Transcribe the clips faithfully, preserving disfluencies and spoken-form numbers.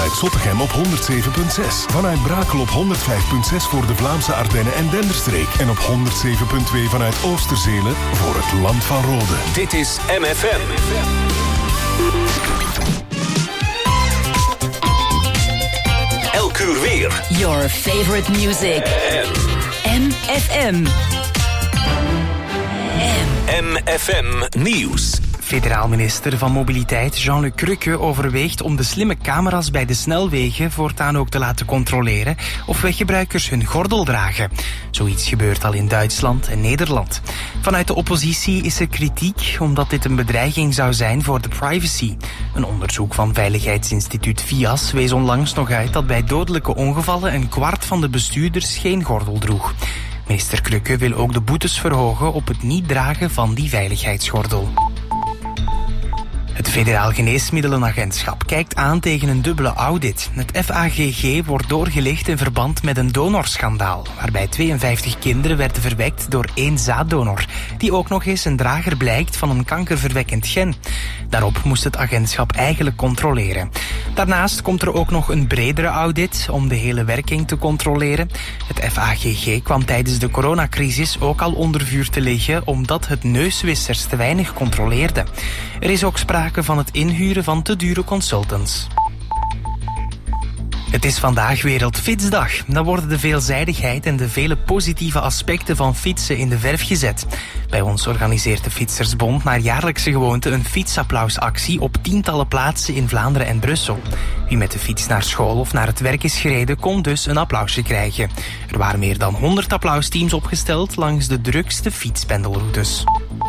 vanuit Zottegem op honderd zeven komma zes. Vanuit Brakel op honderd vijf komma zes voor de Vlaamse Ardennen en Denderstreek. En op honderd zeven komma twee vanuit Oosterzelen voor het Land van Rode. Dit is M F M. Elk uur weer. Your favorite music. M F M. M F M Nieuws. Federaal minister van Mobiliteit Jean-Luc Cruque overweegt om de slimme camera's bij de snelwegen voortaan ook te laten controleren of weggebruikers hun gordel dragen. Zoiets gebeurt al in Duitsland en Nederland. Vanuit de oppositie is er kritiek omdat dit een bedreiging zou zijn voor de privacy. Een onderzoek van veiligheidsinstituut V I A S wees onlangs nog uit dat bij dodelijke ongevallen een kwart van de bestuurders geen gordel droeg. Minister Cruque wil ook de boetes verhogen op het niet dragen van die veiligheidsgordel. Het Federaal Geneesmiddelenagentschap kijkt aan tegen een dubbele audit. Het F A G G wordt doorgelicht in verband met een donorschandaal, waarbij tweeënvijftig kinderen werden verwekt door één zaaddonor, die ook nog eens een drager blijkt van een kankerverwekkend gen. Daarop moest het agentschap eigenlijk controleren. Daarnaast komt er ook nog een bredere audit om de hele werking te controleren. Het F A G G kwam tijdens de coronacrisis ook al onder vuur te liggen omdat het neuswissers te weinig controleerde. Er is ook sprake van het inhuren van te dure consultants. Het is vandaag Wereldfietsdag. Dan worden de veelzijdigheid en de vele positieve aspecten van fietsen in de verf gezet. Bij ons organiseert de Fietsersbond naar jaarlijkse gewoonte een fietsapplausactie op tientallen plaatsen in Vlaanderen en Brussel. Wie met de fiets naar school of naar het werk is gereden, kon dus een applausje krijgen. Er waren meer dan honderd applausteams opgesteld langs de drukste fietspendelroutes.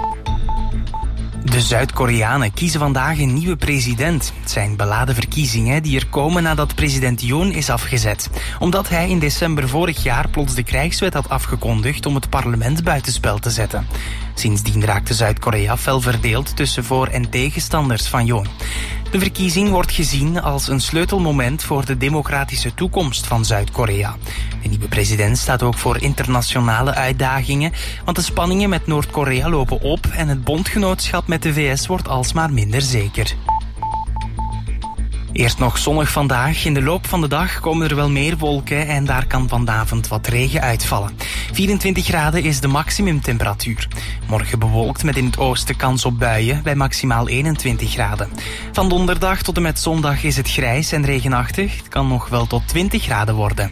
De Zuid-Koreanen kiezen vandaag een nieuwe president. Het zijn beladen verkiezingen die er komen nadat president Yoon is afgezet. Omdat hij in december vorig jaar plots de krijgswet had afgekondigd om het parlement buitenspel te zetten. Sindsdien raakte Zuid-Korea fel verdeeld tussen voor- en tegenstanders van Yoon. De verkiezing wordt gezien als een sleutelmoment voor de democratische toekomst van Zuid-Korea. De nieuwe president staat ook voor internationale uitdagingen, want de spanningen met Noord-Korea lopen op en het bondgenootschap met de V S wordt alsmaar minder zeker. Eerst nog zonnig vandaag. In de loop van de dag komen er wel meer wolken en daar kan vanavond wat regen uitvallen. vierentwintig graden is de maximumtemperatuur. Morgen bewolkt met in het oosten kans op buien bij maximaal eenentwintig graden. Van donderdag tot en met zondag is het grijs en regenachtig. Het kan nog wel tot twintig graden worden.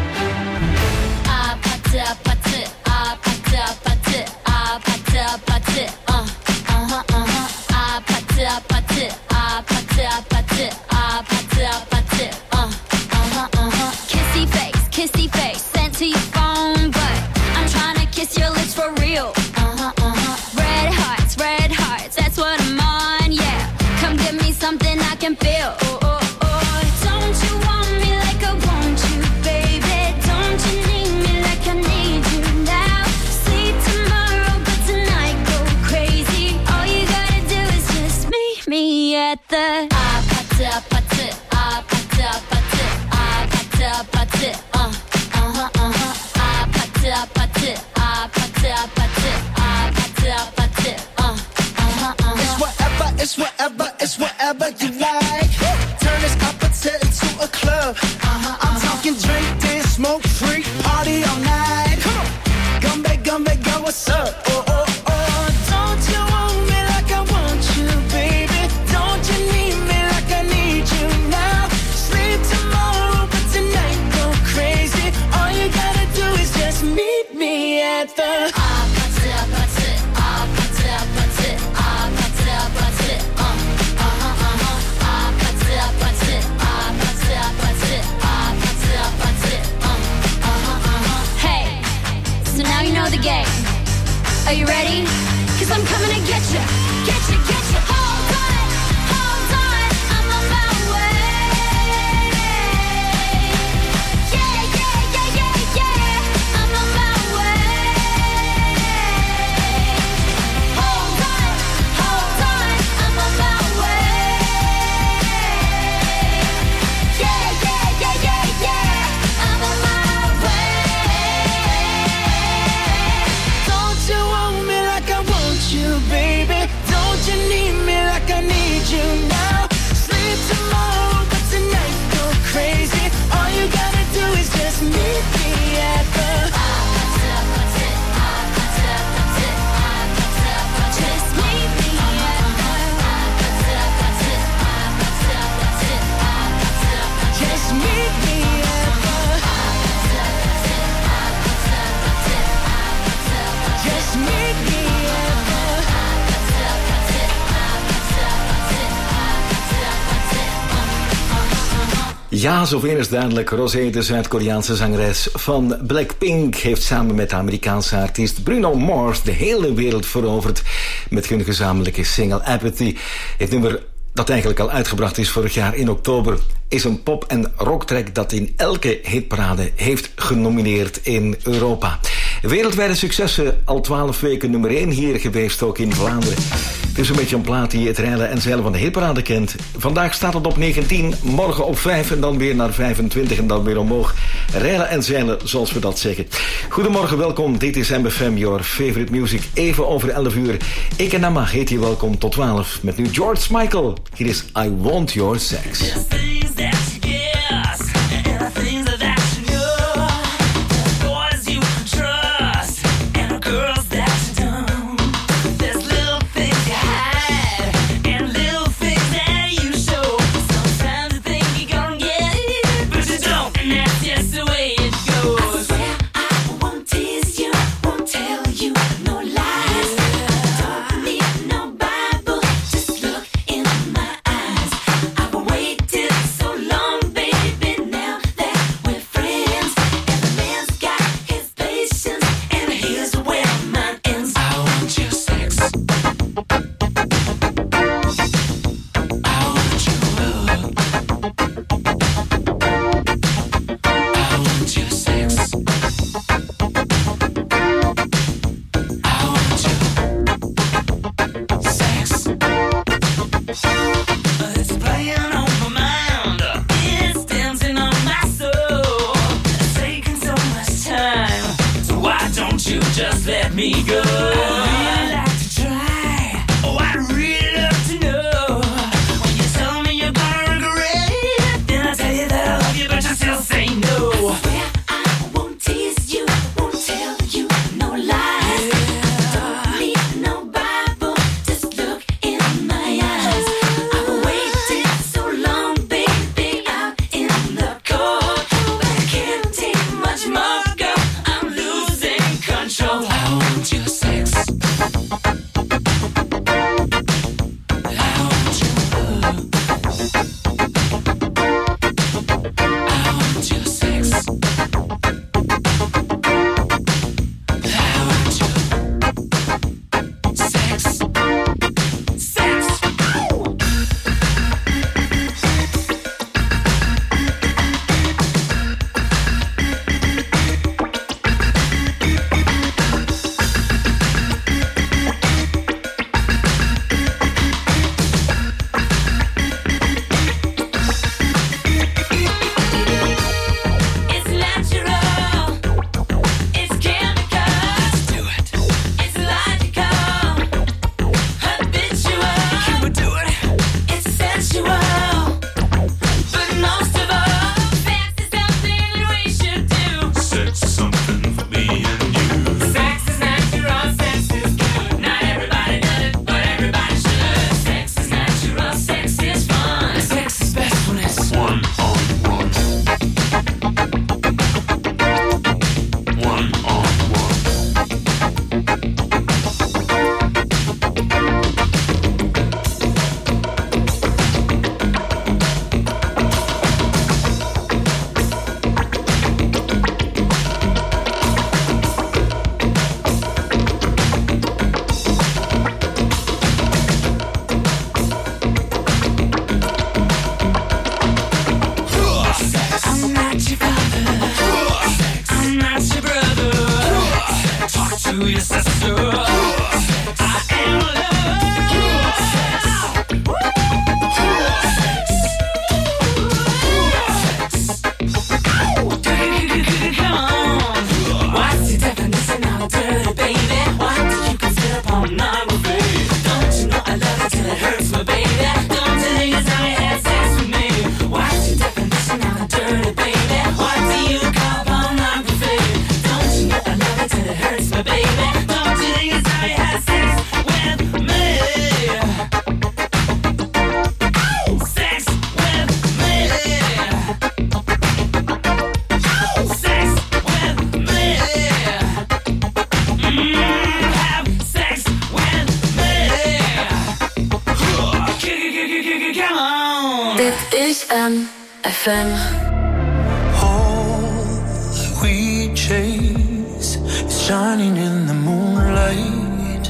Kissy face, kissy face, sent to your phone, but I'm trying to kiss your lips for real. Uh-huh, uh-huh. Red hearts, red hearts, that's what I'm on, yeah. Come give me something I can feel. Oh, oh, oh. Don't you want me like I want you, baby? Don't you need me like I need you now? Sleep tomorrow, but tonight go crazy. All you gotta do is just meet me at the ah, pata, pata, ah, pata, pata, ah, pata, pata, uh, uh-huh, uh-huh, ah, pata, pata, ah, pata, pata, ah, pata, pata, uh, uh-huh, uh-huh. It's whatever, it's whatever, it's whatever you like. Turn this appetite into a club. Uh-huh, I'm talking drink, dance, smoke, freak, party all night. Come on, come back, come back, girl, what's up? Oh, oh, oh, don't you want me like I want you, baby? Don't you need me like I need you now? Sleep tomorrow, but tonight go crazy. All you gotta do is just meet me at the ah, pata, pata, ah, pata, pata, ah, pata, pata, uh, uh-huh, uh-huh, ah, pata, pata, ah, pata, pata, ah, pata, pata, uh, uh-huh, uh-huh. Hey, so now you know the game. Are you ready? 'Cause I'm coming to get you, get you, get you. Hold on, hold on, I'm on my way. Yeah, yeah, yeah, yeah, yeah, I'm on my way. Hold on, hold on, I'm on my way. Yeah, yeah, yeah, yeah, yeah, I'm on my way. Don't you want me like I want you, baby? Don't you need Ja, zover is duidelijk. Rosé, de Zuid-Koreaanse zangeres van Blackpink, heeft samen met de Amerikaanse artiest Bruno Mars de hele wereld veroverd met hun gezamenlijke single Apathy. Het nummer dat eigenlijk al uitgebracht is vorig jaar in oktober, is een pop- en rocktrack dat in elke hitparade heeft genomineerd in Europa. Wereldwijde successen, al twaalf weken nummer één hier geweest, ook in Vlaanderen. Het is een beetje een plaat die het rijden en zeilen van de hitparade kent. Vandaag staat het op negentien, morgen op vijf en dan weer naar vijfentwintig en dan weer omhoog. Rijden en zeilen, zoals we dat zeggen. Goedemorgen, welkom. Dit is M F M, your favorite music. Even over elf uur. Ik en Emma heet je welkom tot twaalf. Met nu George Michael. Hier is I Want Your Sex. Dit is M F M. All we chase is shining in the moonlight.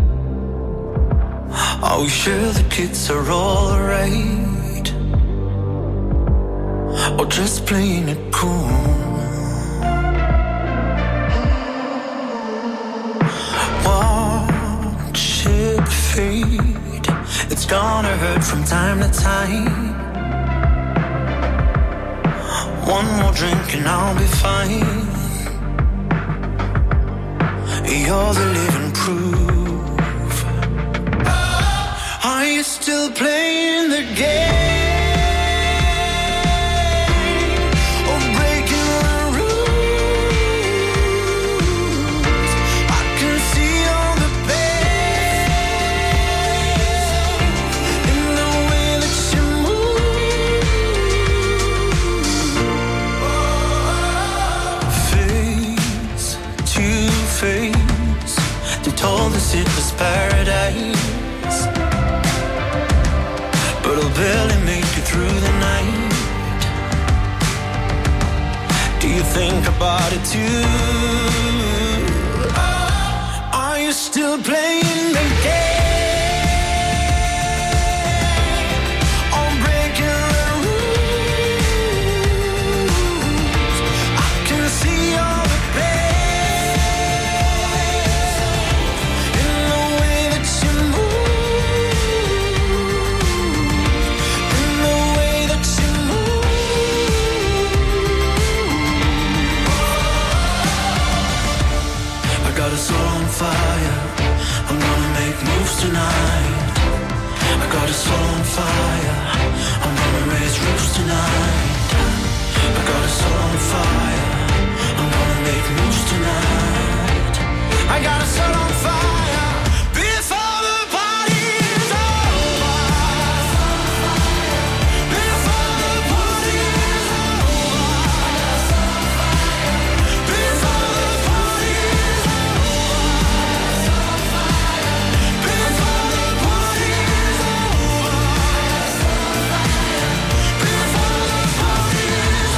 Are we sure the kids are alright? Or just playing it cool? Watch it fade. It's gonna hurt from time to time. One more drink and I'll be fine. You're the living proof. Are you still playing the game? Or breaking the rules? I can see all the pain in the way that you move. Face to face, they told us it was paradise, but I'll barely make it through the night. Do you think about it too? Are you still playing the game? Or breaking the rules? I can see all the pain in the way that you move. In the way that you move. I got us all on fire. I'm gonna make moves tonight. I got us all on fire. I'm gonna raise roofs tonight. I got us all on fire. I'm gonna make moves tonight. I got us all on fire before the party's over. Before the party's over. Before the party's over. Before the party's over. Before the party's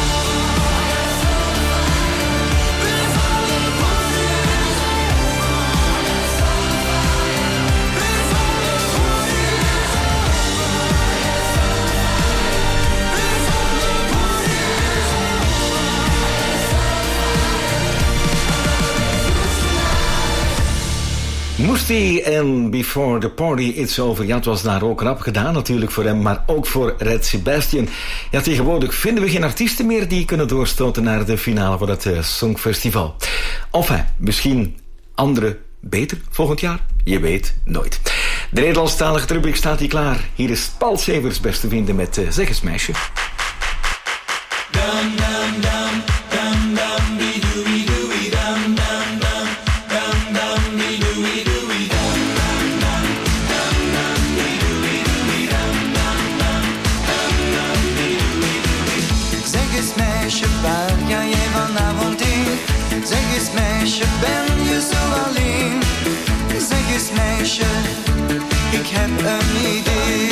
Moest hij en Before the Party It's Over. Ja, het was daar ook rap gedaan natuurlijk voor hem, maar ook voor Red Sebastian. Ja, tegenwoordig vinden we geen artiesten meer die kunnen doorstoten naar de finale van het uh, Songfestival. Enfin, misschien andere beter volgend jaar? Je weet nooit. De Nederlandstalige rubriek staat hier klaar. Hier is Paul Severs, beste vrienden, met uh, Zeg eens meisje. Dum, dum, dum, dum, dum, be do, be do, be dum, dum, dum, dum, dum, be do, be do, be dum, dum, dum, dum, dum, be do, be do, be dum, dum, dum, dum, dum, be do, be do, be. Zeg eens meisje, waar ga jij vanavond heen? Zeg eens meisje, ben je zo alleen? Zeg eens meisje, ik heb een idee.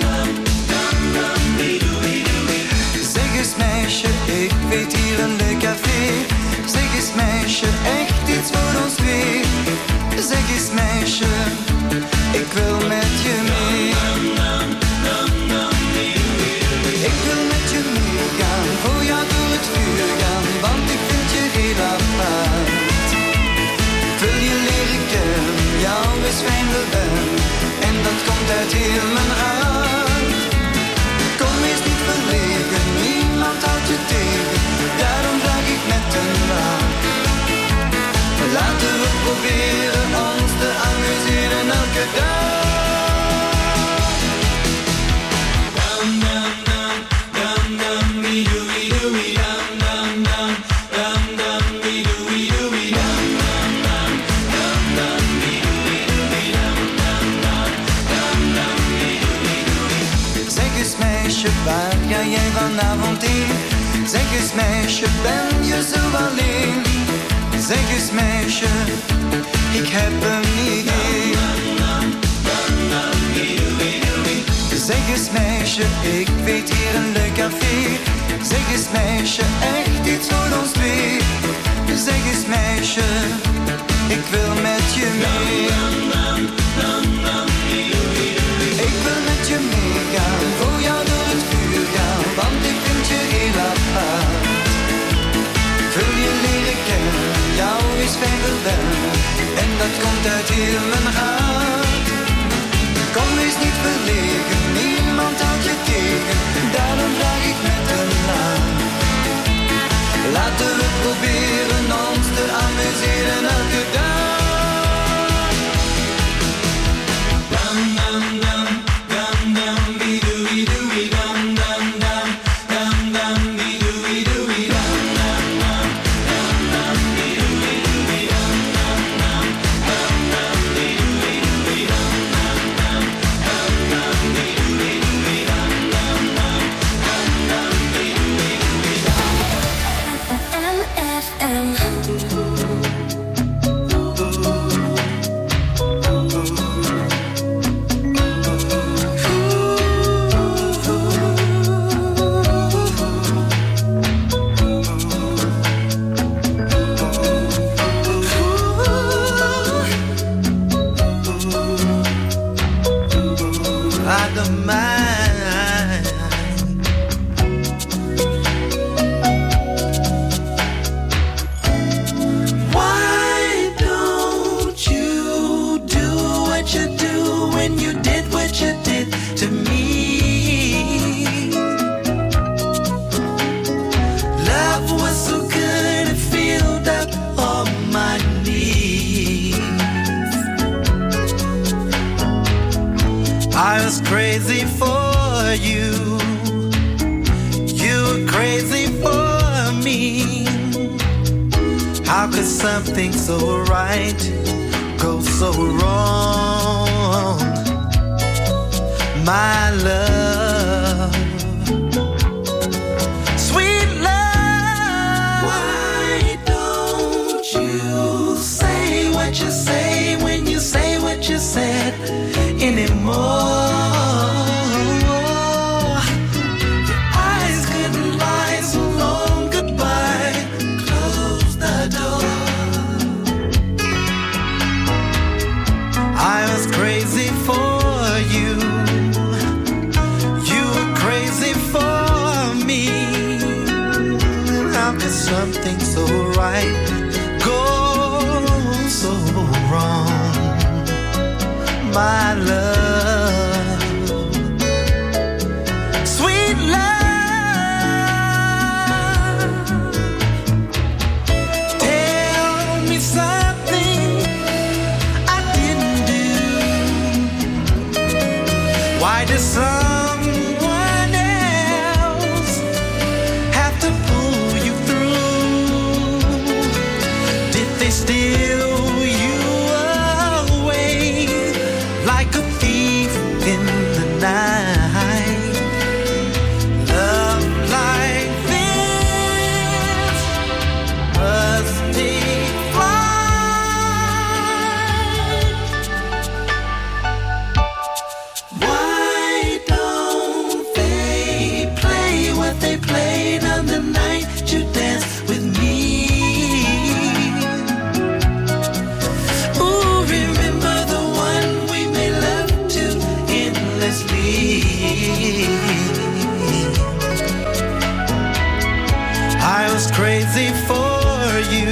Zeg eens meisje, ik weet hier een leuk café. Zeg eens meisje, echt iets voor ons twee. Zeg eens meisje, ik wil met je mee. Ik wil met je meegaan, voor jou door het vuur gaan, want ik vind je heel apart. Ik wil je leren kennen, jou is fijn ben, en dat komt uit heel mijn hart. Kom eens niet verlegen, niemand houdt je tegen, daarom vraag ik net een raad. Laten we proberen ons te amuseren elke dag. Dum, dum, dum, dum, dum, be do, be do, be dum, dum, dum, dum, dum, be do, be do, be dum, dum, dum, dum, dum, be do, be do, be dum, dum, dum, dum, dum, be do, be do, be. Zeg eens meisje, waar ga jij vanavond heen? Zeg eens meisje, ben je zo alleen? Zeg eens meisje, ik heb een idee. Zeg eens meisje, ik weet hier een leuk café. Zeg eens meisje, echt iets voor ons twee. Zeg eens meisje, ik wil met je mee. Ik wil met je meegaan, voor jou door het vuur gaan, want ik vind je heel apart. Ik wil je leren kennen, jou is fijn verwennen, en dat komt uit heel mijn hart. Kom eens niet verlegen, niemand houdt je tegen, daarom draag ik met een laag. Laten we proberen ons te amuseren elke dag. Dam dam dam, dam dam, bidooie dooie dam dam dam, dam dam bidooie dooie dam dam dam, dam dam bidooie dooie dam dam dam, dam dam bidooie dooie dam dam dam, dam dam bidooie dooie dam dam dam, dam dam bidooie dooie dam. M F M. I don't mind. Why don't you do what you do when you did what you did to me? Love was so good it filled up all my needs. I was crazy for you, you were crazy for me. How could something so right go so wrong? My love, sweet love. Why don't you say what you say when you say what you said anymore? Your eyes couldn't lie so long goodbye. Close the door. I was crazy for you, you were crazy for me. How could something so right go so wrong? My love, sweet love. Tell me something I didn't do. Why does someone else have to pull you through? Did they steal you away like a thief in the night? Love like this must take flight. Why don't they play what they played on the night you danced with me? Ooh, remember the one we made love to endlessly. I was crazy for you,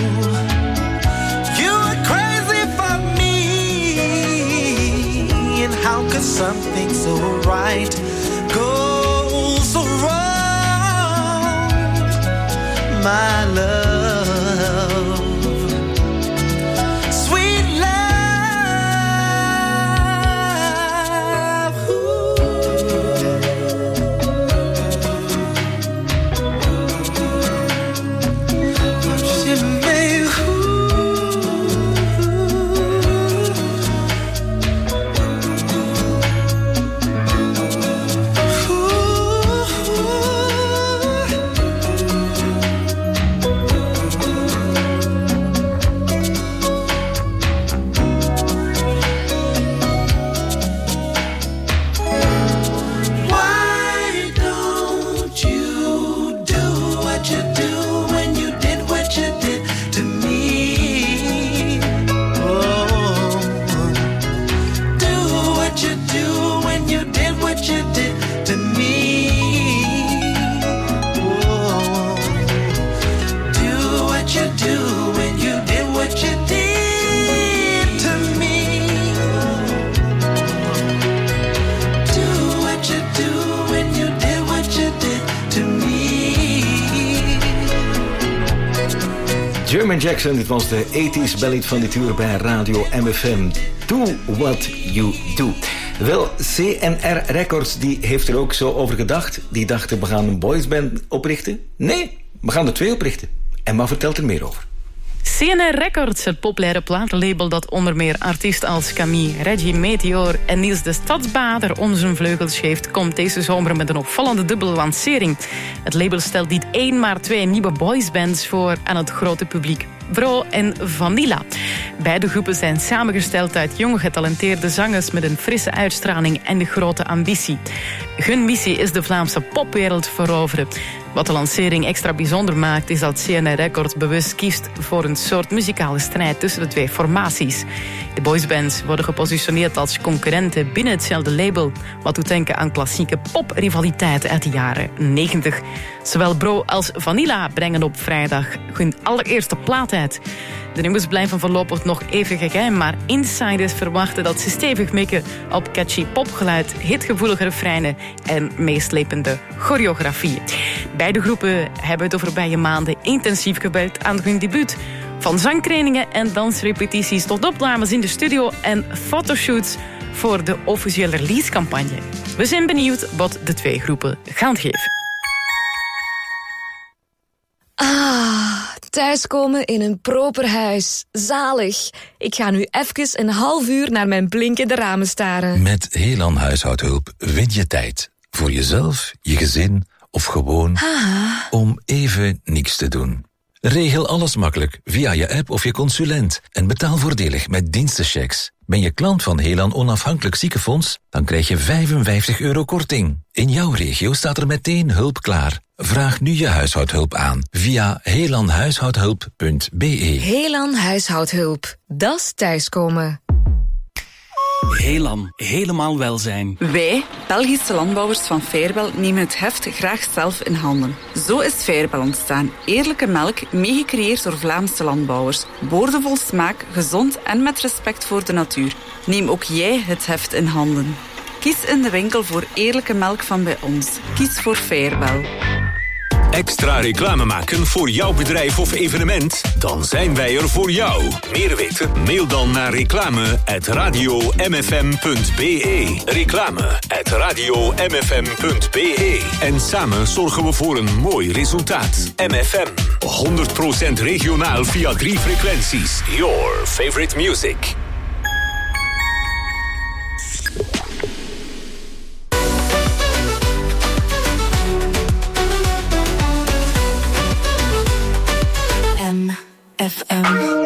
you were crazy for me. And how could something so right go so wrong? My love, sweet love. Ooh. She made, ooh. Ooh. Jermaine Jackson, dit was de tachtiger ballad van dit uur bij Radio M F M. Do what you do. Wel, C N R Records die heeft er ook zo over gedacht. Die dachten, we gaan een boysband oprichten. Nee, we gaan er twee oprichten. En wat vertelt er meer over? C N R Records, het populaire platenlabel dat onder meer artiesten als Camille, Reggie Meteor en Niels de Stadsbader om zijn vleugels geeft, komt deze zomer met een opvallende dubbele lancering. Het label stelt niet één, maar twee nieuwe boysbands voor aan het grote publiek. Bro en Vanilla. Beide groepen zijn samengesteld uit jonge getalenteerde zangers met een frisse uitstraling en de grote ambitie. Hun missie is de Vlaamse popwereld veroveren. Wat de lancering extra bijzonder maakt is dat C N R Records bewust kiest voor een soort muzikale strijd tussen de twee formaties. De boysbands worden gepositioneerd als concurrenten binnen hetzelfde label, wat doet denken aan klassieke poprivaliteit uit de jaren negentig. Zowel Bro als Vanilla brengen op vrijdag hun allereerste plaat uit. De nummers blijven voorlopig nog even geheim, maar insiders verwachten dat ze stevig mikken op catchy popgeluid, hitgevoelige refreinen en meeslepende choreografie. Beide groepen hebben de voorbije maanden intensief gewerkt aan hun debuut. Van zangtrainingen en dansrepetities tot opnames in de studio en fotoshoots voor de officiële releasecampagne. We zijn benieuwd wat de twee groepen gaan geven. Ah, thuiskomen in een proper huis. Zalig. Ik ga nu even een half uur naar mijn blinkende ramen staren. Met Helan Huishoudhulp win je tijd. Voor jezelf, je gezin of gewoon Ah. om even niks te doen. Regel alles makkelijk via je app of je consulent en betaal voordelig met dienstenchecks. Ben je klant van Helan Onafhankelijk Ziekenfonds? Dan krijg je vijfenvijftig euro korting. In jouw regio staat er meteen hulp klaar. Vraag nu je huishoudhulp aan via helanhuishoudhulp punt b e. Helan Huishoudhulp. Dat is thuiskomen. Helan, helemaal welzijn. Wij, Belgische landbouwers van Fairbel, nemen het heft graag zelf in handen. Zo is Fairbel ontstaan. Eerlijke melk, meegecreëerd door Vlaamse landbouwers. Boordevol smaak, gezond en met respect voor de natuur. Neem ook jij het heft in handen. Kies in de winkel voor eerlijke melk van bij ons. Kies voor Fairbel. Extra reclame maken voor jouw bedrijf of evenement? Dan zijn wij er voor jou. Meer weten? Mail dan naar reclame at radio m f m punt b e. Reclame at radio m f m punt b e. En samen zorgen we voor een mooi resultaat. M F M, honderd procent regionaal via drie frequenties. Your favorite music. F M.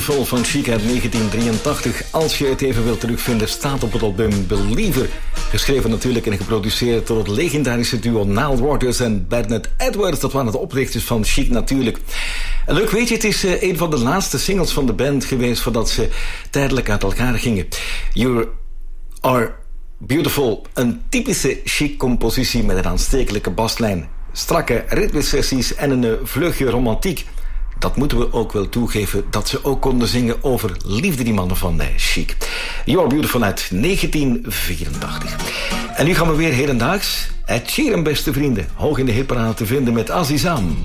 Beautiful van Chic uit negentien drieëntachtig. Als je het even wilt terugvinden, staat op het album Believer. Geschreven natuurlijk en geproduceerd door het legendarische duo Nile Rodgers en Bernard Edwards. Dat waren de oprichters van Chic natuurlijk. En leuk weet je, het is uh, een van de laatste singles van de band geweest voordat ze tijdelijk uit elkaar gingen. You Are Beautiful, een typische Chic-compositie met een aanstekelijke baslijn, strakke ritmesessies en een uh, vleugje romantiek. Dat moeten we ook wel toegeven, dat ze ook konden zingen over liefde, die mannen van uh, Chic. You Are Beautiful uit negentien vierentachtig. En nu gaan we weer hedendaags. Ed Sheeran, beste vrienden, hoog in de hitparade te vinden met Azizam.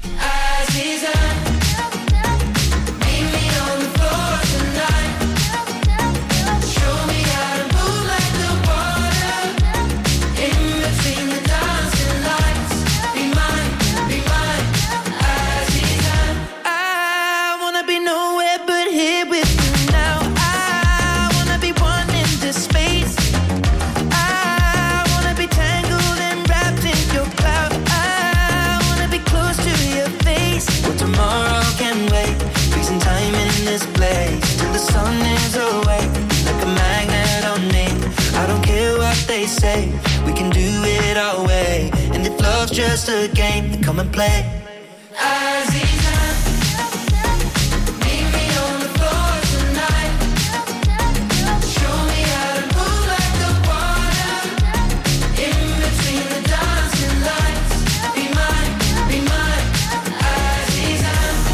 Say we can do it our way, and if love's just a game, then come and play. Aziza, meet me on the floor tonight. Show me how to move like the water in between the dancing lights. Be mine, be mine, Aziza.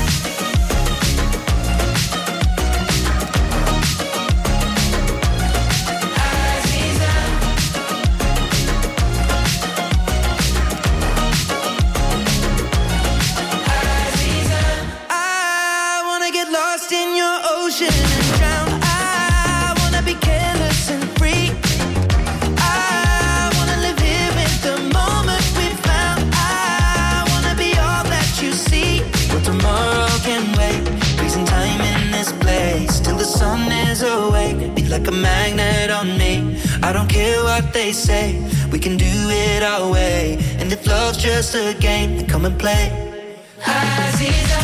Like a magnet on me. I don't care what they say, we can do it our way, and if love's just a game, then come and play. Aziza,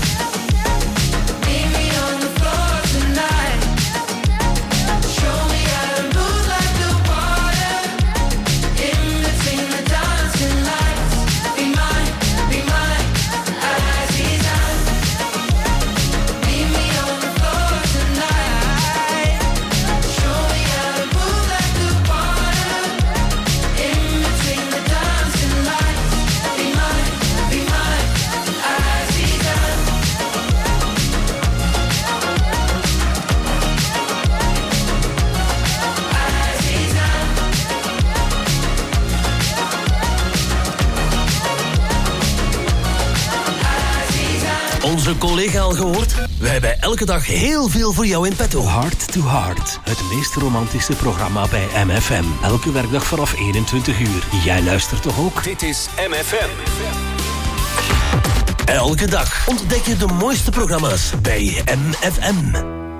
meet me on the floor tonight. Show me how to move like the water in between the dancing lights. Be mine, be mine, Aziza. Meet me on the floor tonight. Show me how to move like the water in between the dancing lights. Be mine, be mine, Aziza. Onze collega al gehoord? We hebben elke dag heel veel voor jou in petto. Heart to Heart, het meest romantische programma bij M F M. Elke werkdag vanaf eenentwintig uur. Jij luistert toch ook? Dit is M F M. Elke dag ontdek je de mooiste programma's bij M F M.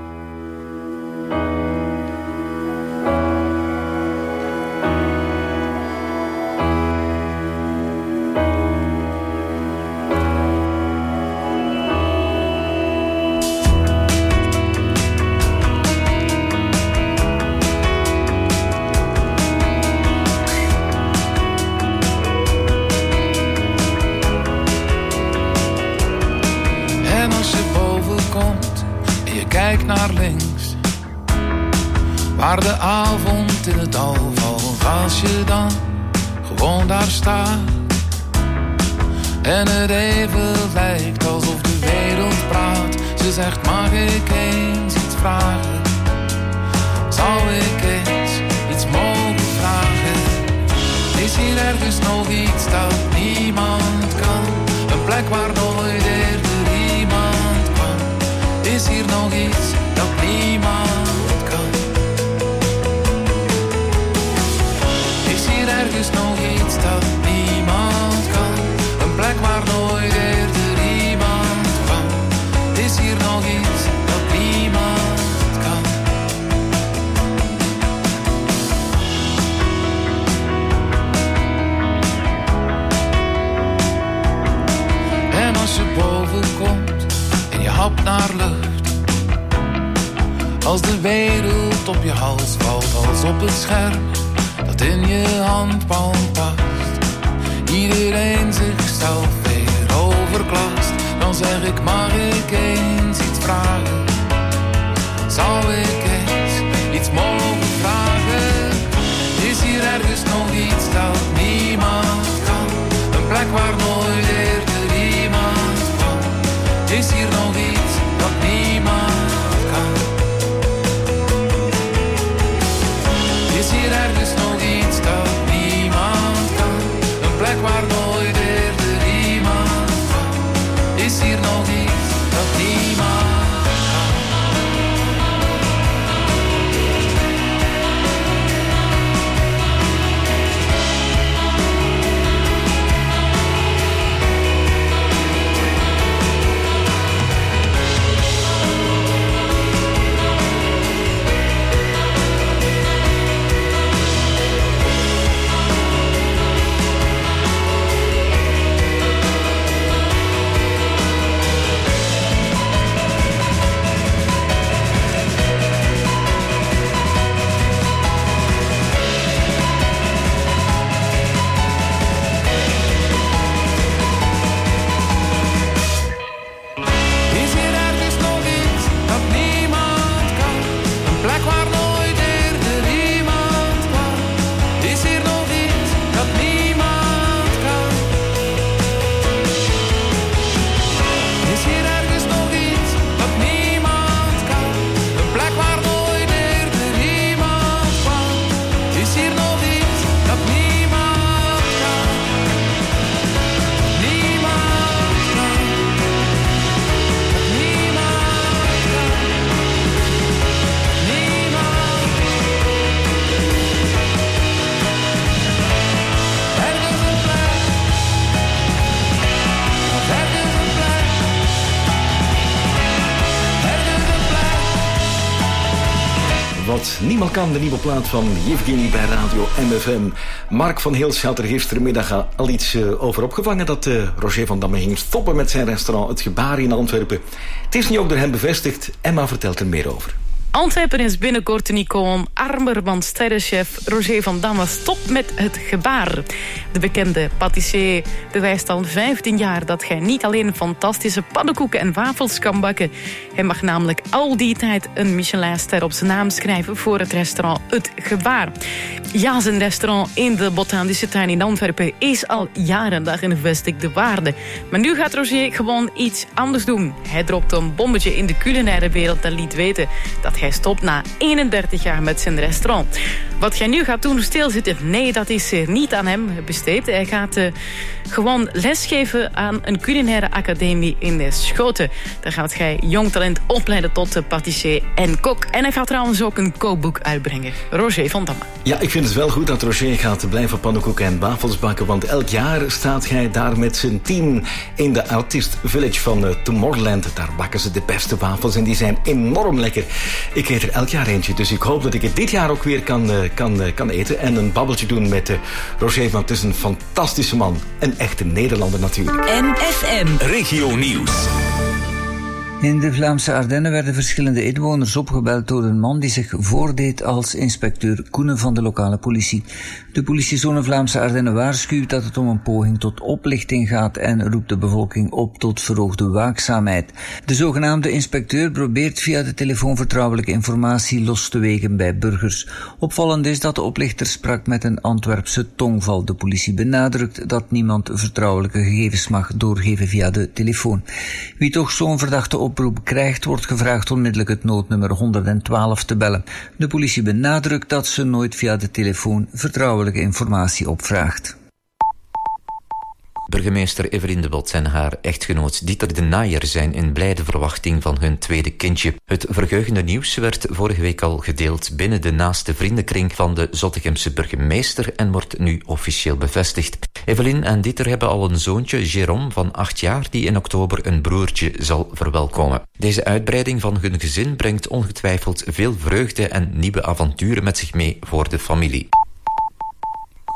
Waar de avond in het dal valt, als je dan gewoon daar staat. En het even lijkt alsof de wereld praat. Ze zegt, mag ik eens iets vragen? Zou ik eens iets mogen vragen? Is hier ergens nog iets dat niemand kan? Een plek waar nooit eerder iemand kwam. Is hier nog iets dat niemand kan? Is hier ergens nog iets dat niemand kan? Een plek waar nooit eerder iemand kwam. Is hier nog iets dat niemand kan? En als de wereld op je hals valt als op het scherm dat in je handpalm past. Iedereen zichzelf weer overklast. Dan zeg ik, mag ik eens iets vragen? Zou ik eens iets mogen vragen? Is hier ergens nog iets dat niemand kan? Een plek waar nooit eerder iemand kwam. Is hier nog iets dat niemand kan? Is hier ergens nog iets dat niemand kan? Een plek waar nooit eerder iemand kwam. Is hier nog iets dat niemand Niemand kan, de nieuwe plaat van Yevgeny bij Radio M F M. Mark van Heels had er gistermiddag al iets uh, over opgevangen dat uh, Roger van Damme ging stoppen met zijn restaurant Het Gebaar in Antwerpen. Het is nu ook door hem bevestigd. Emma vertelt er meer over. Antwerpen is binnenkort niet komen armer, want sterrenchef Roger van Damme stopt met Het Gebaar. De bekende pâtissier bewijst al vijftien jaar dat hij niet alleen fantastische pannenkoeken en wafels kan bakken. Hij mag namelijk al die tijd een Michelinster op zijn naam schrijven voor het restaurant Het Gebaar. Ja, zijn restaurant in de Botanische Tuin in Antwerpen is al jaren dag een gevestigde waarde. Maar nu gaat Roger gewoon iets anders doen. Hij dropt een bommetje in de culinaire wereld en liet weten dat hij stopt na eenendertig jaar met zijn restaurant. Wat hij nu gaat doen, stilzitten, nee, dat is niet aan hem besteed. Hij gaat uh, gewoon lesgeven aan een culinaire academie in Schoten. Daar gaat hij jong talent opleiden tot pâtissier en kok. En hij gaat trouwens ook een kookboek uitbrengen. Roger van Damme. Ja, ik vind het wel goed dat Roger gaat blijven pannenkoeken en wafels bakken, want elk jaar staat hij daar met zijn team in de Artist Village van uh, Tomorrowland. Daar bakken ze de beste wafels en die zijn enorm lekker. Ik eet er elk jaar eentje, dus ik hoop dat ik het dit jaar ook weer kan, uh, kan, uh, kan eten en een babbeltje doen met uh, Roger, want het is een fantastische man. Een echte Nederlander natuurlijk. M F M Regio Nieuws. In de Vlaamse Ardennen werden verschillende inwoners opgebeld door een man die zich voordeed als inspecteur Koenen van de lokale politie. De politiezone Vlaamse Ardennen waarschuwt dat het om een poging tot oplichting gaat en roept de bevolking op tot verhoogde waakzaamheid. De zogenaamde inspecteur probeert via de telefoon vertrouwelijke informatie los te wegen bij burgers. Opvallend is dat de oplichter sprak met een Antwerpse tongval. De politie benadrukt dat niemand vertrouwelijke gegevens mag doorgeven via de telefoon. Wie toch zo'n verdachte oproep krijgt, wordt gevraagd onmiddellijk het noodnummer honderdtwaalf te bellen. De politie benadrukt dat ze nooit via de telefoon vertrouwelijke informatie opvraagt. Burgemeester Evelien de Bot en haar echtgenoot Dieter de Naaier zijn in blijde verwachting van hun tweede kindje. Het verheugende nieuws werd vorige week al gedeeld binnen de naaste vriendenkring van de Zottegemse burgemeester en wordt nu officieel bevestigd. Evelien en Dieter hebben al een zoontje, Jérôme, van acht jaar, die in oktober een broertje zal verwelkomen. Deze uitbreiding van hun gezin brengt ongetwijfeld veel vreugde en nieuwe avonturen met zich mee voor de familie.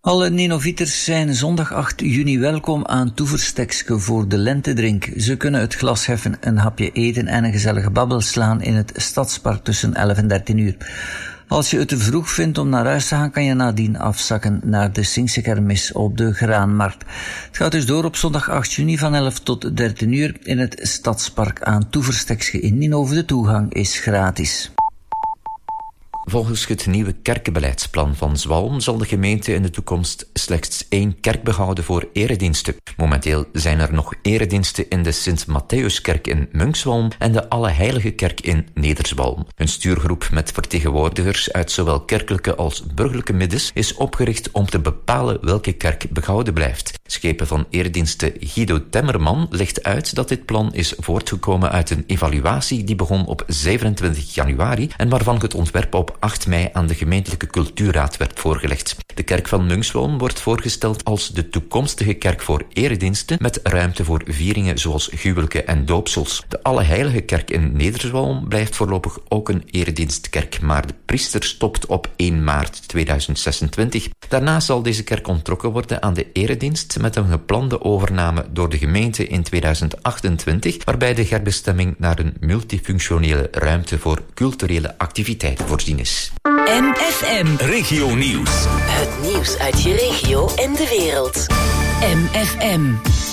Alle Nenovieters zijn zondag acht juni welkom aan Toeverstekske voor de lentedrink. Ze kunnen het glas heffen, een hapje eten en een gezellige babbel slaan in het Stadspark tussen elf en dertien uur. Als je het te vroeg vindt om naar huis te gaan, kan je nadien afzakken naar de Singse kermis op de Graanmarkt. Het gaat dus door op zondag acht juni van elf tot dertien uur in het Stadspark aan Toeverstekske in Ninove. De toegang is gratis. Volgens het nieuwe kerkenbeleidsplan van Zwalm zal de gemeente in de toekomst slechts één kerk behouden voor erediensten. Momenteel zijn er nog erediensten in de Sint-Mattheuskerk in Munkswalm en de Alleheiligenkerk in Nederzwalm. Een stuurgroep met vertegenwoordigers uit zowel kerkelijke als burgerlijke middens is opgericht om te bepalen welke kerk behouden blijft. Schepen van erediensten Guido Temmerman legt uit dat dit plan is voortgekomen uit een evaluatie die begon op zevenentwintig januari en waarvan het ontwerp op acht mei aan de gemeentelijke cultuurraad werd voorgelegd. De kerk van Munkswalm wordt voorgesteld als de toekomstige kerk voor erediensten met ruimte voor vieringen zoals huwelijken en doopsels. De Alleheiligenkerk in Nederzwalm blijft voorlopig ook een eredienstkerk, maar de priester stopt op één maart tweeduizend zesentwintig. Daarna zal deze kerk onttrokken worden aan de eredienst met een geplande overname door de gemeente in tweeduizend achtentwintig, waarbij de herbestemming naar een multifunctionele ruimte voor culturele activiteiten voorzien is. M F M. Regio Nieuws. Het nieuws uit je regio en de wereld. M F M.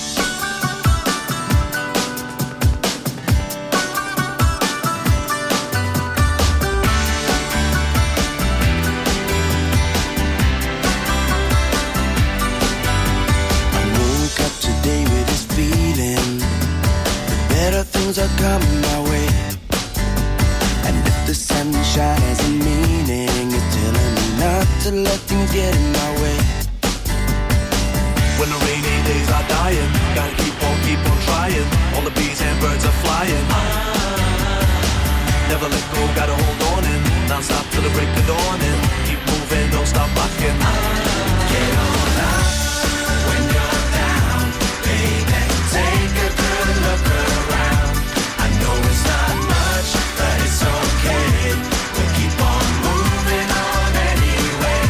Things are coming my way, and if the sunshine has a meaning, it's telling me not to let things get in my way. When the rainy days are dying, gotta keep on, keep on trying. All the bees and birds are flying. Ah, never let go, gotta hold on in. Non-stop till the break of dawn and keep moving, don't stop rocking. Ah, get on up when you're down, baby. Take a good look around. It's not much, but it's okay. We'll keep on moving on anyway.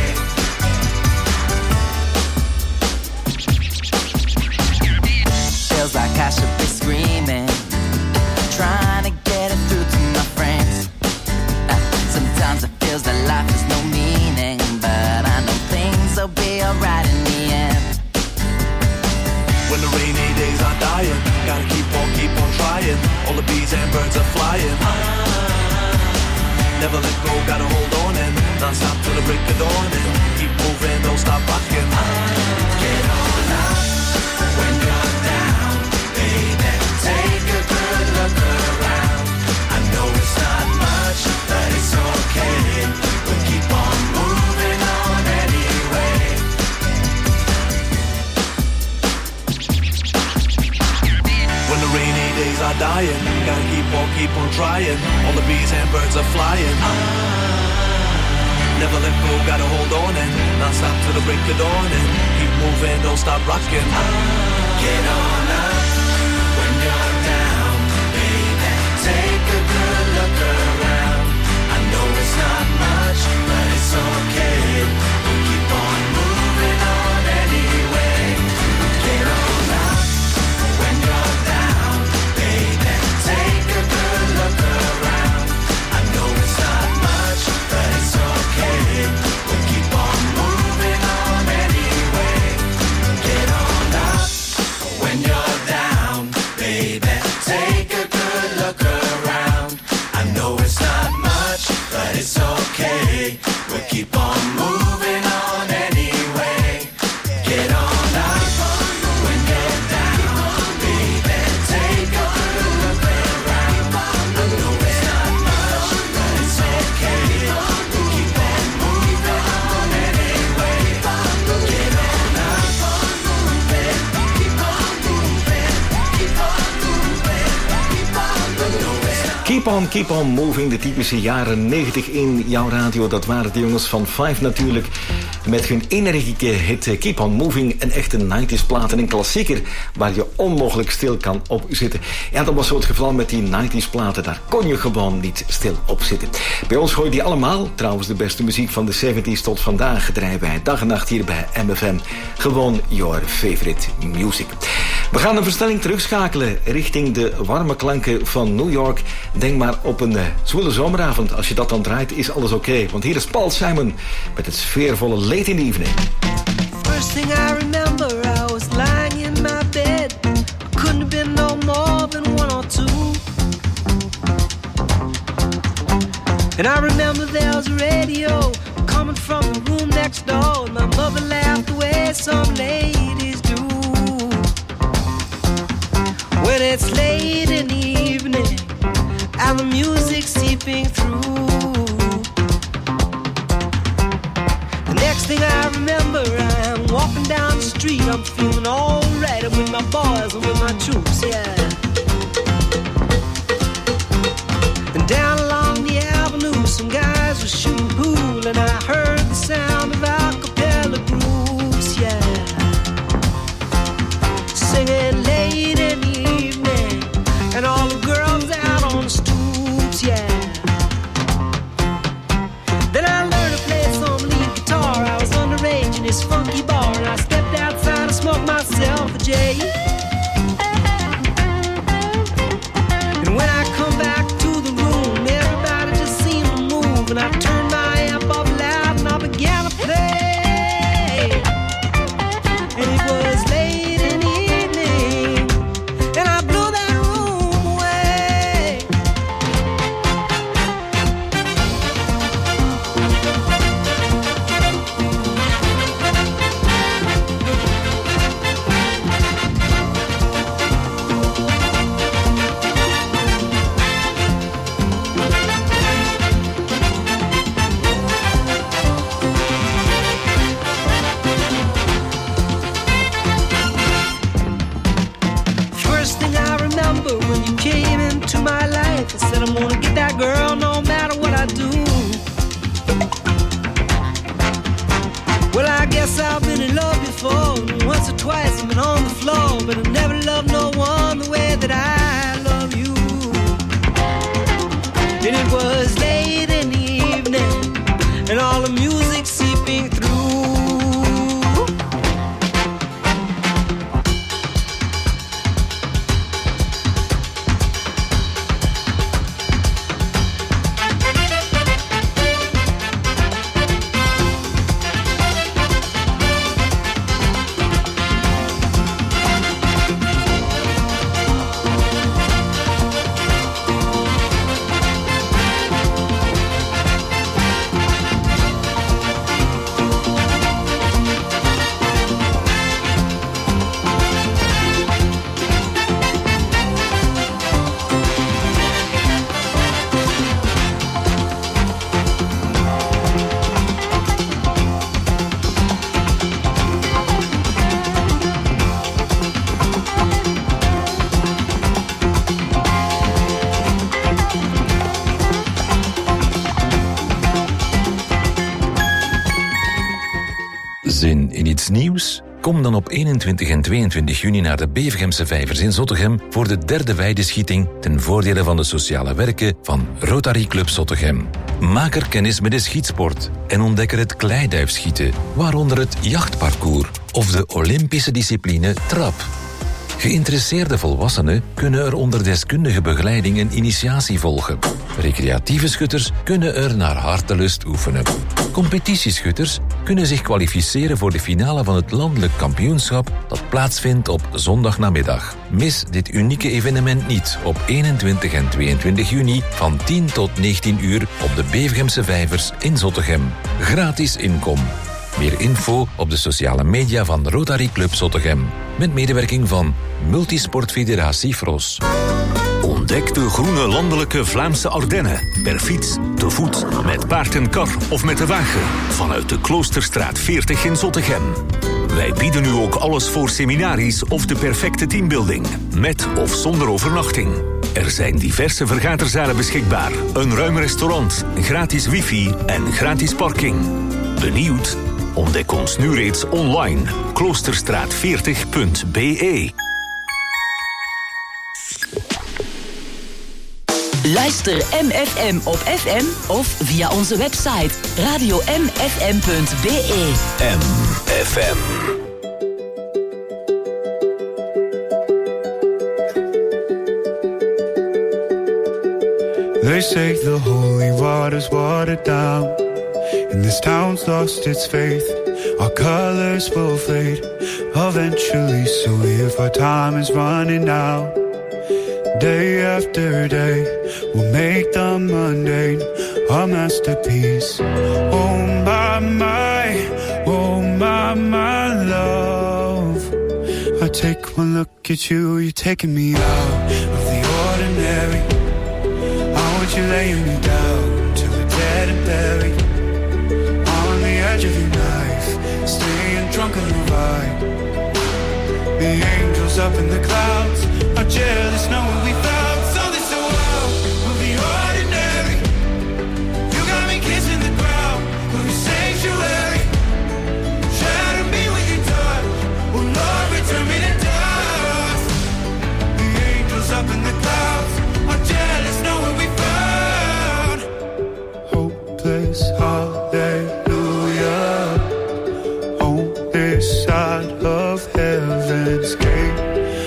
Feels like I should be screaming, trying to get it through to my friends. Uh, sometimes it feels that life has no meaning, but I know things will be alright in the end. When the rainy days are dying, gotta keep on, keep on trying. All the bees and birds are flying. Ah, never let go, gotta hold on and non-stop till the break of dawn and keep moving, don't stop rocking. Ah, get on up when you're down, baby. Take a good look around. I know it's not much, but it's okay. We'll keep on moving on anyway. When the rainy days are dying, gotta keep on, keep on trying. All the bees and birds are flying. Ah, never let go, gotta hold on and non-stop till the break of dawn and keep moving, don't stop rocking. Ah, get on up when you're down, baby. Take a good look around. I know it's not much, but it's okay. We'll keep on moving on anyway. Get on up when you're down, baby. Take a good look around. I know it's not much, but it's okay. We'll keep on moving on anyway. Get on up when you're down, baby. Take a good look around. I know it's not much, but it's okay. We'll keep on moving on anyway. Get on up when you're down, baby. Take a good look around. I know it's not much, but it's okay. We'll keep on moving on anyway. Get on up, moving, keep on moving, keep on moving, keep on moving. Keep on, keep on moving. De typische jaren negentig in jouw radio. Dat waren de jongens van Five natuurlijk. Met hun energieke hit Keep on Moving. Een echte nineties plaat en een klassieker waar je onmogelijk stil kan op zitten. Ja, dat was zo het geval met die nineties platen. Daar kon je gewoon niet stil op zitten. Bij ons gooien die allemaal. Trouwens de beste muziek van de zeventies tot vandaag. Draaien wij dag en nacht hier bij M F M. Gewoon your favorite music. We gaan een versnelling terugschakelen richting de warme klanken van New York. Denk maar op een uh, zwoele zomeravond. Als je dat dan draait, is alles oké. Okay. Want hier is Paul Simon met het sfeervolle Late in the Evening. First thing I remember, I was lying in my bed. Couldn't have been no more than one or two. And I remember there was a radio coming from the room next door. And my mother laughed the way some ladies do. When it's late in the evening and the music's seeping through. The next thing I remember, I'm walking down the street. I'm feeling alright. I'm with my boys and with my troops, yeah. And down along the avenue, some guys were shooting pool, and I heard the sound of a cappella grooves, yeah. Singing late in the evening, and all the girls out on the stoops, yeah. Then I learned to play some lead guitar. I was underage in this funky bar, and I stepped outside to smoke myself a J. And when I come back to the room, everybody just seemed to move, and I turned my amp up loud and I began to play. And it was late in the evening, and I blew that room away. First thing I remember when you came into my life, I said I'm gonna get that girl no matter what I do. Well, I guess I've been in love before. Once or twice I've been on the floor, but I never loved no one the way that I love you. And it was late in the evening, and all the music seeping through. Zin in iets nieuws? Kom dan op eenentwintig en tweeëntwintig juni naar de Bevergemse Vijvers in Zottegem voor de derde weideschieting ten voordele van de sociale werken van Rotary Club Zottegem. Maak er kennis met de schietsport en ontdek er het kleiduifschieten, waaronder het jachtparcours of de Olympische discipline trap. Geïnteresseerde volwassenen kunnen er onder deskundige begeleiding een initiatie volgen. Recreatieve schutters kunnen er naar hartelust oefenen. Competitieschutters kunnen zich kwalificeren voor de finale van het landelijk kampioenschap dat plaatsvindt op zondagnamiddag. Mis dit unieke evenement niet op eenentwintig en tweeëntwintig juni van tien tot negentien uur op de Bevergemse Vijvers in Zottegem. Gratis inkom. Meer info op de sociale media van Rotary Club Zottegem. Met medewerking van Multisportfederatie Fros. Ontdek de groene landelijke Vlaamse Ardennen. Per fiets, te voet, met paard en kar of met de wagen. Vanuit de Kloosterstraat veertig in Zottegem. Wij bieden u ook alles voor seminaries of de perfecte teambuilding. Met of zonder overnachting. Er zijn diverse vergaderzalen beschikbaar. Een ruim restaurant, gratis wifi en gratis parking. Benieuwd? Ontdek ons nu reeds online. kloosterstraat veertig punt b e. Luister M F M op F M of via onze website radio m f m punt b e. M F M. They say the holy water's watered down, and this town's lost its faith. Our colors will fade eventually, so if our time is running out, day after day, we'll make the mundane a masterpiece. Oh my, my, oh my, my love. I take one look at you, you're taking me out of the ordinary. I want you laying me down till we're dead and buried, on the edge of your knife, staying drunk on your vibe. The angels up in the clouds are jealous knowing we found something so wild of the ordinary. You got me kissing the ground of your sanctuary. Shatter me with your touch, oh Lord, return me to dust. The angels up in the clouds are jealous knowing we found hopeless hallelujah on this side of heaven's gate.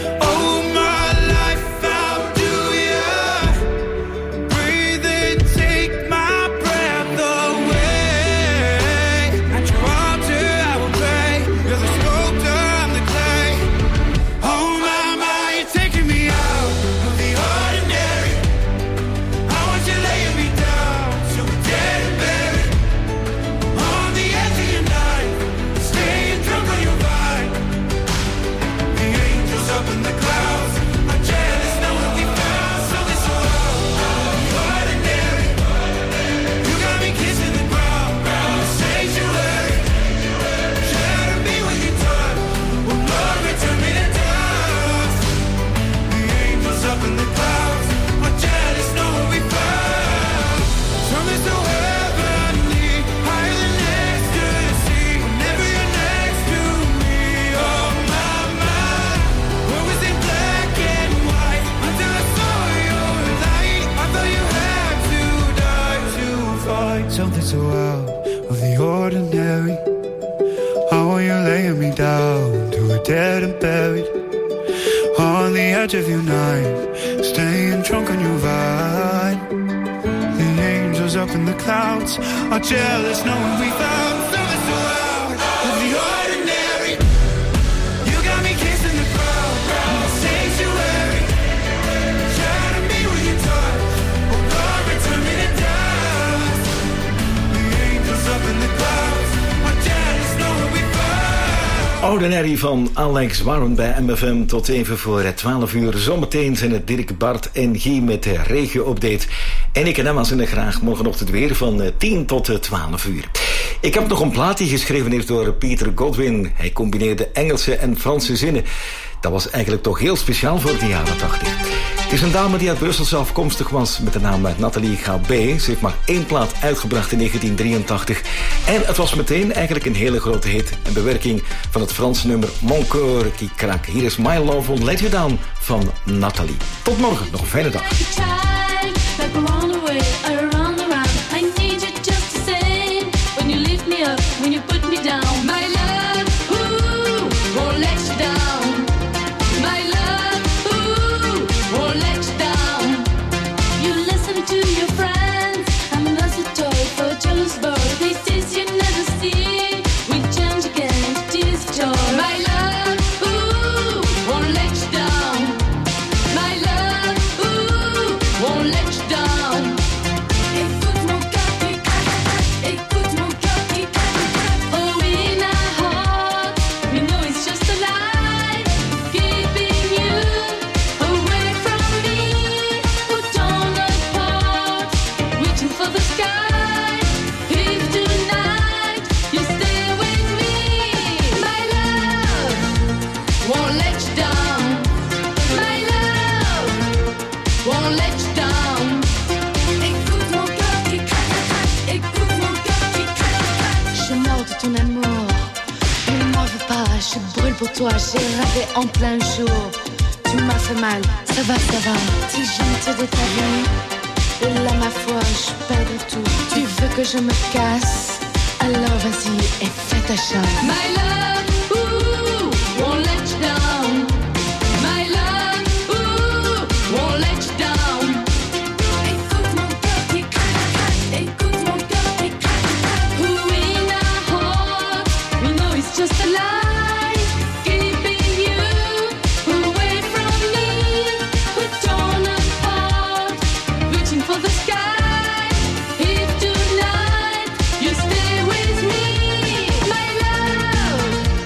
Something so out of the ordinary. How are you laying me down to a dead and buried, on the edge of your knife, staying drunk on your vine. The angels up in the clouds are jealous knowing we found something so out of the ordinary. You got me kissing the ground, the sanctuary. Shatter me with your touch, oh Lord, return me to dust. The angels up in the clouds are jealous knowing we found. Ordinary van Alex Warren bij M F M tot even voor twaalf uur. Zometeen zijn het Dirk, Bart en Guy met de regio-update. En ik en Emma zijn er graag morgenochtend weer van tien tot twaalf uur. Ik heb nog een plaat die geschreven is door Peter Godwin. Hij combineerde Engelse en Franse zinnen. Dat was eigenlijk toch heel speciaal voor de jaren tachtig. Het is een dame die uit Brussel afkomstig was met de naam Nathalie Gabé. Ze heeft maar één plaat uitgebracht in negentien drieëntachtig. En het was meteen eigenlijk een hele grote hit. Een bewerking van het Franse nummer Mon Cœur qui craque. Hier is My Love Won't Let You Down van Nathalie. Tot morgen, nog een fijne dag. Won't let you down. ton amour. Ne m'en veux pas, je brûle pour toi, j'ai rêvé en plein jour. Tu m'as fait mal, ça va, ça va. Si je ne te de ta vie, et là ma foi, je perds tout. Tu veux que je me casse, alors vas-y et fais ta chance. My love, ooh, won't let you down. My love, ooh, won't let you down. Écoute mon cœur qui craque, craque. Écoute mon cœur qui craque, craque. Who in our heart, we know it's just a lie. Keeping you away from me. We're torn apart, reaching for the sky. If tonight you stay with me, my love,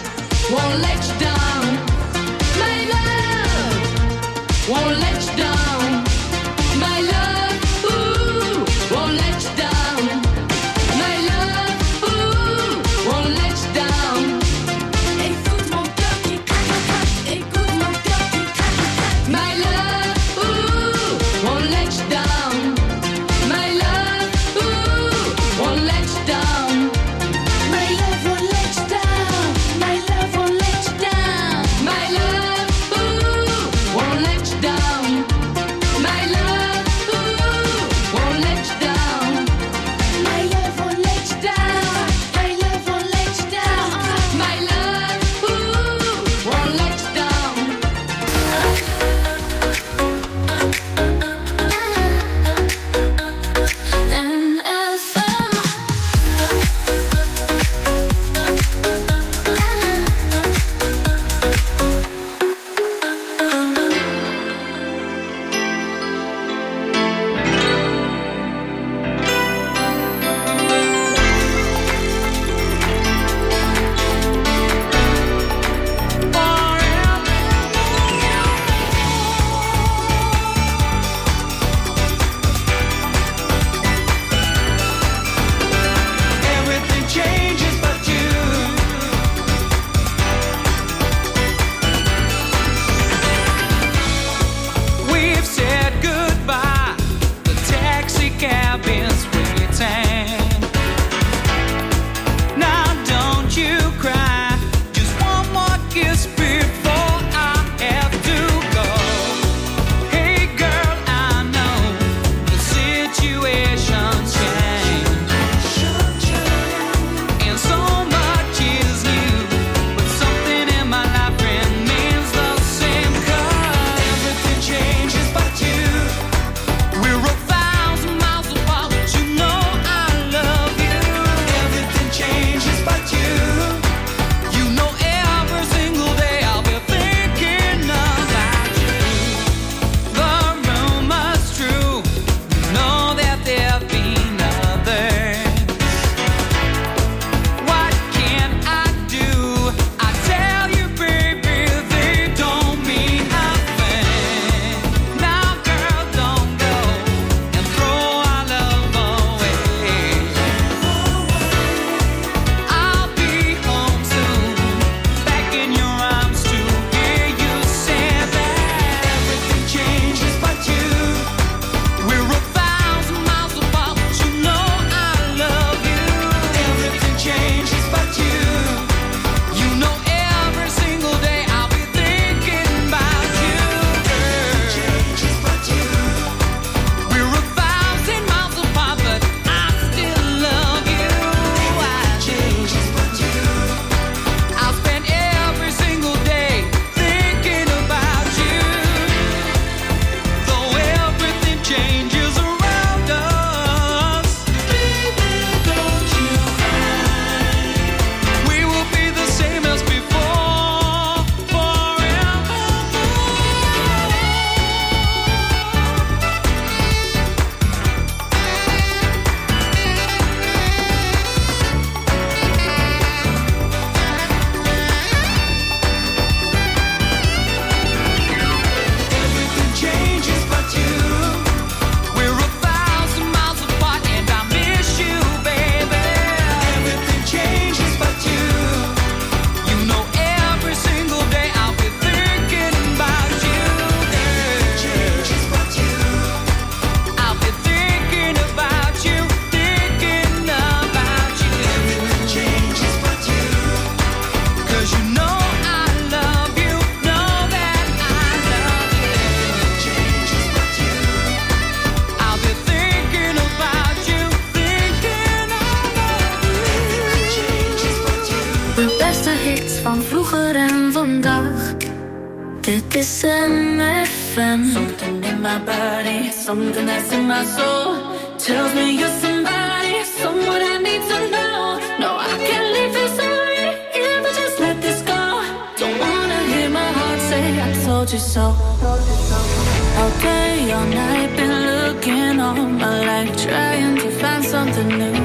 is M F M. Something in my body, something that's in my soul tells me you're somebody, someone I need to know. No, I can't leave this alone if I just let this go. Don't wanna hear my heart say I told you so. All day, all night, been looking all my life, trying to find something new.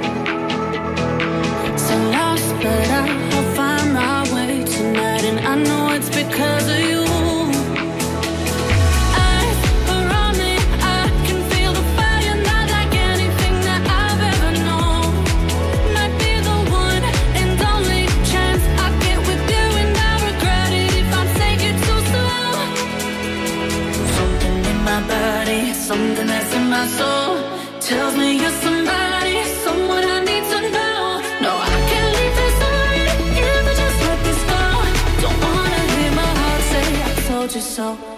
So lost, but I'll find my way tonight, and I know it's because of you. Eyes around me, I can feel the fire, not like anything that I've ever known. Might be the one and only chance I get with you, and I regret it if I take it too slow. Something in my body, something that's in my soul tells me you're somebody, someone I need to know. No, I can't leave this alone if I just let this go. Don't wanna hear my heart say I told you so.